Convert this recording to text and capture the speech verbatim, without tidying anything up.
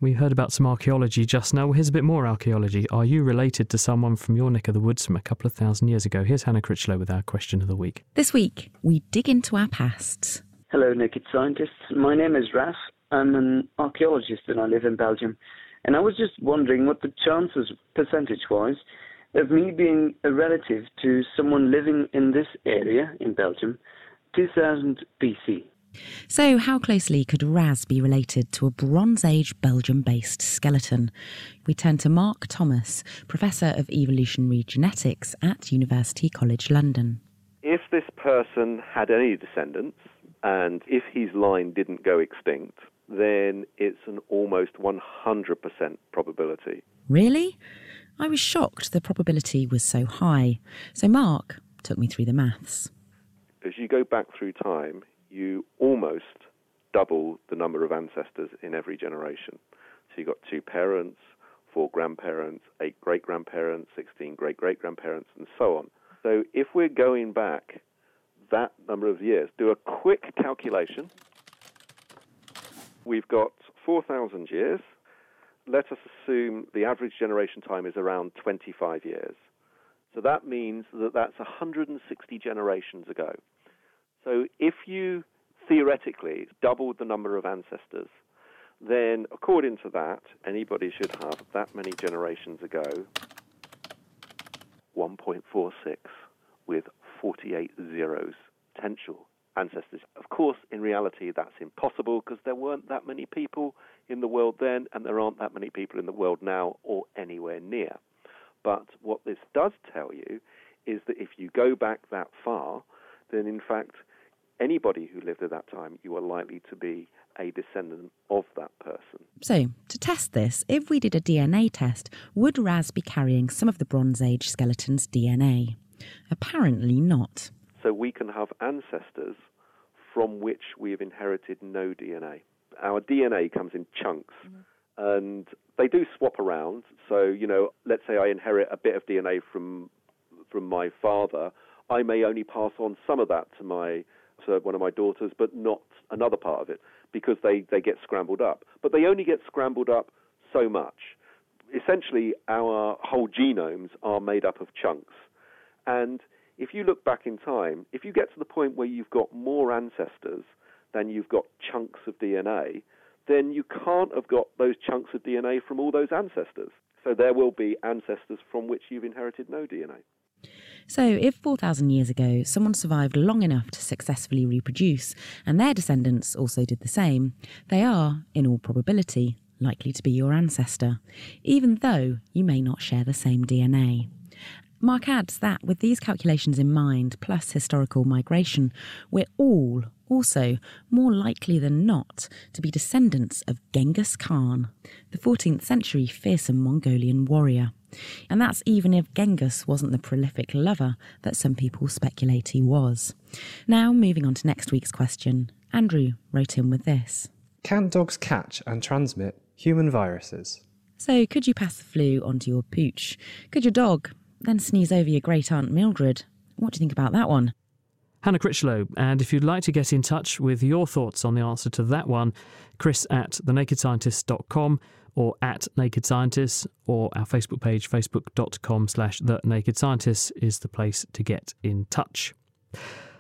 We heard about some archaeology just now. Well, here's a bit more archaeology. Are you related to someone from your neck of the woods from a couple of thousand years ago? Here's Hannah Critchlow with our question of the week. This week, we dig into our pasts. Hello, Naked Scientists. My name is Raf. I'm an archaeologist and I live in Belgium. And I was just wondering what the chances, percentage-wise, of me being a relative to someone living in this area in Belgium, two thousand B C. So how closely could Raz be related to a Bronze Age Belgium-based skeleton? We turn to Mark Thomas, Professor of Evolutionary Genetics at University College London. If this person had any descendants, and if his line didn't go extinct, then it's an almost one hundred percent probability. Really? I was shocked the probability was so high. So Mark took me through the maths. As you go back through time, you almost double the number of ancestors in every generation. So you've got two parents, four grandparents, eight great-grandparents, sixteen great-great-grandparents, and so on. So if we're going back that number of years, do a quick calculation. We've got four thousand years. Let us assume the average generation time is around twenty-five years. So that means that that's one hundred sixty generations ago. So if you theoretically doubled the number of ancestors, then according to that, anybody should have that many generations ago, one point four six with forty-eight zeros, potential ancestors. Of course, in reality, that's impossible because there weren't that many people in the world then, and there aren't that many people in the world now or anywhere near. But what this does tell you is that if you go back that far, then in fact, anybody who lived at that time, you are likely to be a descendant of that person. So, to test this, if we did a D N A test, would Raz be carrying some of the Bronze Age skeleton's D N A? Apparently not. So we can have ancestors from which we have inherited no D N A. Our D N A comes in chunks, mm-hmm. and they do swap around. So, you know, let's say I inherit a bit of D N A from from my father, I may only pass on some of that to my to one of my daughters, but not another part of it, because they, they get scrambled up. But they only get scrambled up so much. Essentially, our whole genomes are made up of chunks. And if you look back in time, if you get to the point where you've got more ancestors than you've got chunks of D N A, then you can't have got those chunks of D N A from all those ancestors. So there will be ancestors from which you've inherited no D N A. So if four thousand years ago someone survived long enough to successfully reproduce, and their descendants also did the same, they are, in all probability, likely to be your ancestor, even though you may not share the same D N A. Mark adds that with these calculations in mind, plus historical migration, we're all also more likely than not to be descendants of Genghis Khan, the fourteenth century fearsome Mongolian warrior. And that's even if Genghis wasn't the prolific lover that some people speculate he was. Now, moving on to next week's question. Andrew wrote in with this. Can dogs catch and transmit human viruses? So, could you pass the flu onto your pooch? Could your dog then sneeze over your great-aunt Mildred? What do you think about that one? Hannah Critchlow, and if you'd like to get in touch with your thoughts on the answer to that one, Chris at the naked scientist dot com or at Naked Scientists, or our Facebook page, facebook dot com slash The Naked Scientists, is the place to get in touch.